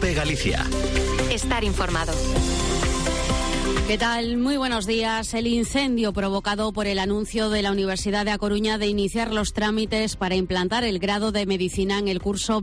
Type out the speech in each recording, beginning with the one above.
COPE Galicia. Estar informado. ¿Qué tal? Muy buenos días. El incendio provocado por el anuncio de la Universidad de A Coruña de iniciar los trámites para implantar el grado de medicina en el curso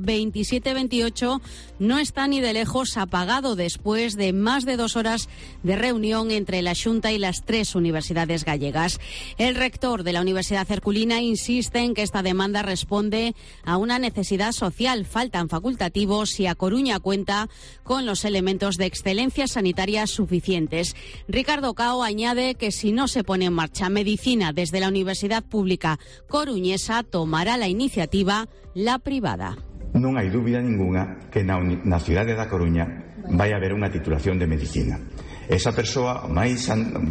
27-28 no está ni de lejos apagado después de más de 2 horas de reunión entre la Xunta y las 3 universidades gallegas. El rector de la Universidad Herculina insiste en que esta demanda responde a una necesidad social. Faltan facultativos y A Coruña cuenta con los elementos de excelencia sanitaria suficientes. Ricardo Cao añade que si no se pone en marcha medicina desde la Universidad Pública Coruñesa, tomará la iniciativa la privada. Non hai dúbida ninguna que na cidade da Coruña vai haber unha titulación de medicina. Esa persoa, a máis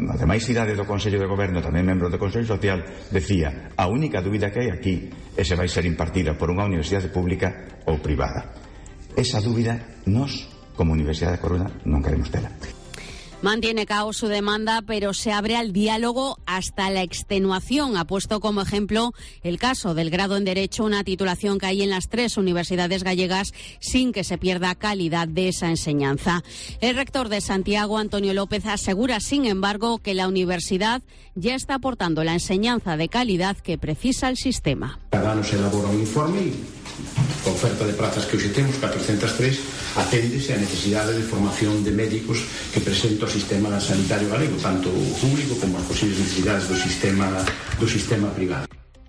idade do Consello de Goberno, tamén membro do Consello Social, decía, a única dúbida que hai aquí é se vai ser impartida por unha universidade pública ou privada. Esa dúbida, nós, como Universidade da Coruña, non queremos tela. Mantiene Cao su demanda, pero se abre al diálogo hasta la extenuación. Ha puesto como ejemplo el caso del grado en Derecho, una titulación que hay en las 3 universidades gallegas sin que se pierda calidad de esa enseñanza. El rector de Santiago, Antonio López, asegura, sin embargo, que la universidad ya está aportando la enseñanza de calidad que precisa el sistema. Cada ano se elabora un informe e a oferta de plazas que hoxe temos, 403, aténdese a necesidade de formación de médicos que presenta o sistema sanitario galego, tanto o público como as posibles necesidades do sistema privado.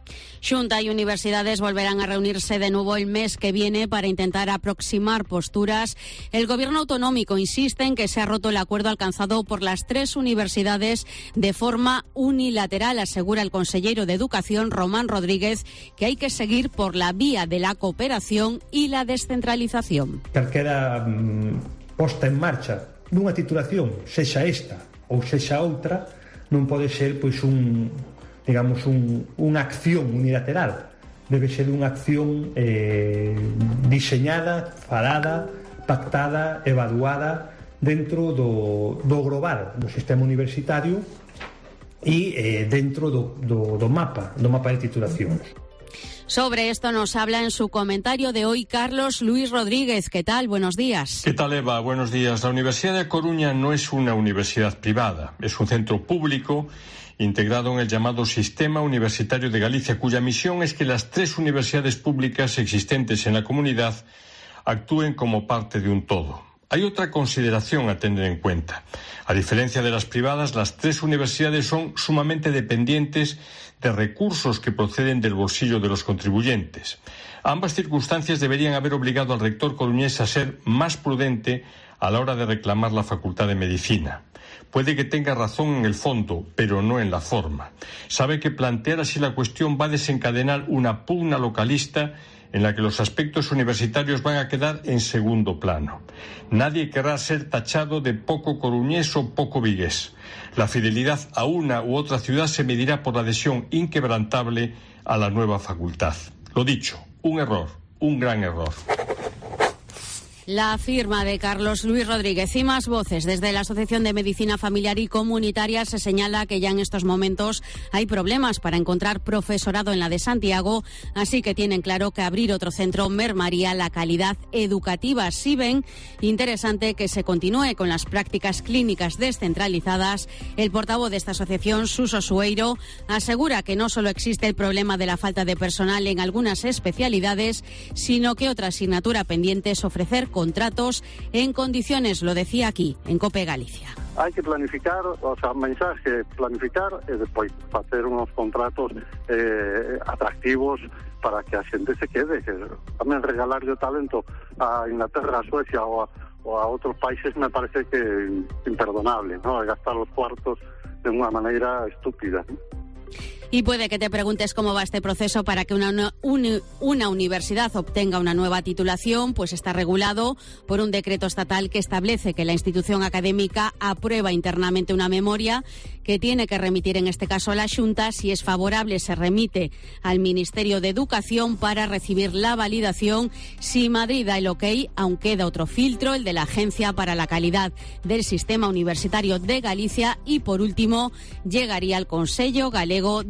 Xunta y universidades volverán a reunirse de nuevo el mes que viene para intentar aproximar posturas. El gobierno autonómico insiste en que se ha roto el acuerdo alcanzado por las 3 universidades de forma unilateral. Asegura el consellero de Educación, Román Rodríguez, que hay que seguir por la vía de la cooperación y la descentralización. Calquera posta en marcha dunha titulación, sexa esta ou sexa outra, non pode ser pois unha acción unilateral. Debe ser unha acción diseñada, falada, pactada, evaluada dentro do global do sistema universitario e dentro do mapa de titulacións. Sobre esto nos habla en su comentario de hoy Carlos Luis Rodríguez. ¿Qué tal? Buenos días. ¿Qué tal, Eva? Buenos días. La Universidad de Coruña no es una universidad privada, es un centro público integrado en el llamado Sistema Universitario de Galicia, cuya misión es que las 3 universidades públicas existentes en la comunidad actúen como parte de un todo. Hay otra consideración a tener en cuenta. A diferencia de las privadas, las 3 universidades son sumamente dependientes de recursos que proceden del bolsillo de los contribuyentes. Ambas circunstancias deberían haber obligado al rector coruñés a ser más prudente a la hora de reclamar la Facultad de Medicina. Puede que tenga razón en el fondo, pero no en la forma. Sabe que plantear así la cuestión va a desencadenar una pugna localista en la que los aspectos universitarios van a quedar en segundo plano. Nadie querrá ser tachado de poco coruñés o poco vigués. La fidelidad a una u otra ciudad se medirá por la adhesión inquebrantable a la nueva facultad. Lo dicho, un error, un gran error. La firma de Carlos Luis Rodríguez y más voces desde la Asociación de Medicina Familiar y Comunitaria se señala que ya en estos momentos hay problemas para encontrar profesorado en la de Santiago, así que tienen claro que abrir otro centro mermaría la calidad educativa. Si ven interesante que se continúe con las prácticas clínicas descentralizadas, el portavoz de esta asociación, Suso Sueiro, asegura que no solo existe el problema de la falta de personal en algunas especialidades, sino que otra asignatura pendiente es ofrecer contratos en condiciones, lo decía aquí, en COPE Galicia. Hai que planificar, o sea, mensaje, planificar e despois facer unos contratos atractivos para que a xente se quede, que tamén regalarlle o talento a Inglaterra, a Suecia ou a outros países me parece que imperdonable, ¿no? Gastar los cuartos de unha maneira estúpida. Y puede que te preguntes cómo va este proceso para que una universidad obtenga una nueva titulación. Pues está regulado por un decreto estatal que establece que la institución académica aprueba internamente una memoria que tiene que remitir en este caso a la Xunta. Si es favorable, se remite al Ministerio de Educación para recibir la validación. Si Madrid da el ok, aún queda otro filtro, el de la Agencia para la Calidad del Sistema Universitario de Galicia, y por último llegaría al Consello Galego de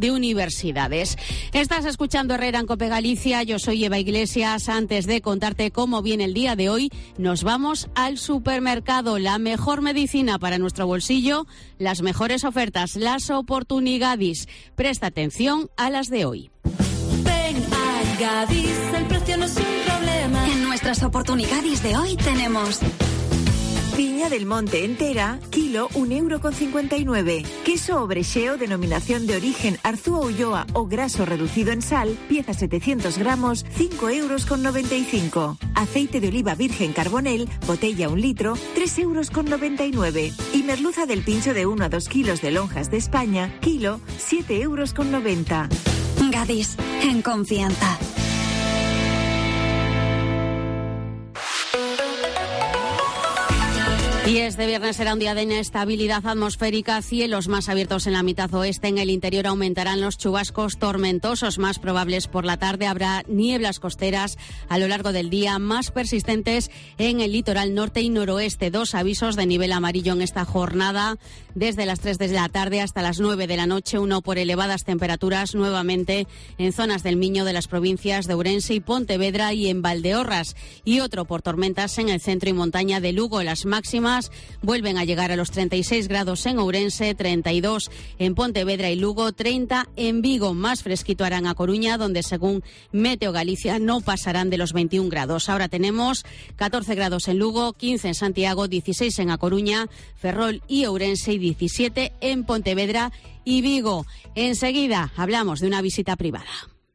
de universidades. Estás escuchando Herrera en COPE Galicia, yo soy Eva Iglesias. Antes de contarte cómo viene el día de hoy, nos vamos al supermercado. La mejor medicina para nuestro bolsillo, las mejores ofertas, las oportunidades. Presta atención a las de hoy. Ven a Gadis, el precio no es un problema. En nuestras oportunidades de hoy tenemos piña del monte entera, kilo, 1,59 €. Queso o brecheo, denominación de origen Arzúa Ulloa o graso reducido en sal, pieza 700 gramos, 5,95 €. Aceite de oliva virgen Carbonel, botella 1 litro, 3,99 €. Y merluza del pincho de 1 a 2 kilos de lonjas de España, kilo, 7,90 €. Gadis, en confianza. Y este viernes será un día de inestabilidad atmosférica, cielos más abiertos en la mitad oeste. En el interior aumentarán los chubascos tormentosos más probables por la tarde. Habrá nieblas costeras a lo largo del día, más persistentes en el litoral norte y noroeste. 2 avisos de nivel amarillo en esta jornada, desde las 3 de la tarde hasta las 9 de la noche. Uno por elevadas temperaturas nuevamente en zonas del Miño, de las provincias de Ourense y Pontevedra y en Valdeorras. Y otro por tormentas en el centro y montaña de Lugo. Las máximas vuelven a llegar a los 36 grados en Ourense, 32 en Pontevedra y Lugo, 30 en Vigo. Más fresquito harán a Coruña, donde según Meteo Galicia no pasarán de los 21 grados. Ahora tenemos 14 grados en Lugo, 15 en Santiago, 16 en A Coruña, Ferrol y Ourense y 17 en Pontevedra y Vigo. Enseguida hablamos de una visita privada.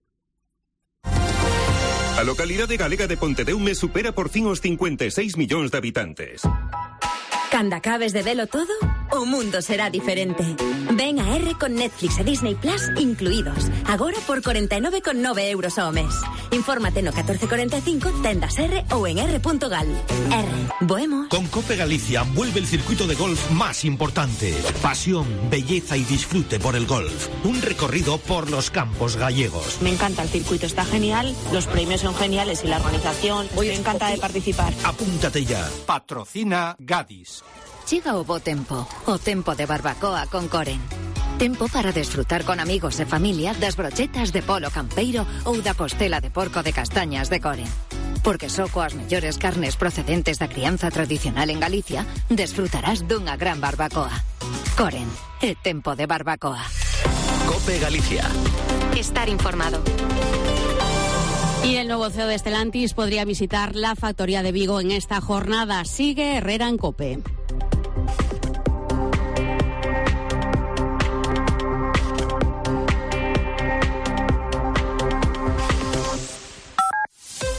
A localidade galega de Pontedeume supera por fin os 56 millóns de habitantes. Cando acabes de velo todo, o mundo será diferente. Ven a R con Netflix e Disney Plus incluídos. Agora por 49,9 € ao mes. Infórmate no 1445, tendas R ou en r.gal. R, boemos. Con COPE Galicia vuelve el circuito de golf más importante. Pasión, belleza y disfrute por el golf. Un recorrido por los campos gallegos. Me encanta el circuito, está genial, los premios son geniales y la organización. Me encanta de participar. Apúntate ya. Patrocina Gadis. Chega o bo tempo, o tempo de barbacoa con Coren. Tempo para desfrutar con amigos e familia das brochetas de polo campeiro ou da costela de porco de castañas de Coren. Porque só coas mellores carnes procedentes da crianza tradicional en Galicia desfrutarás dunha gran barbacoa. Coren, é tempo de barbacoa. COPE Galicia. Estar informado. Y el nuevo CEO de Stellantis podría visitar la factoría de Vigo en esta jornada. Sigue Herrera en COPE.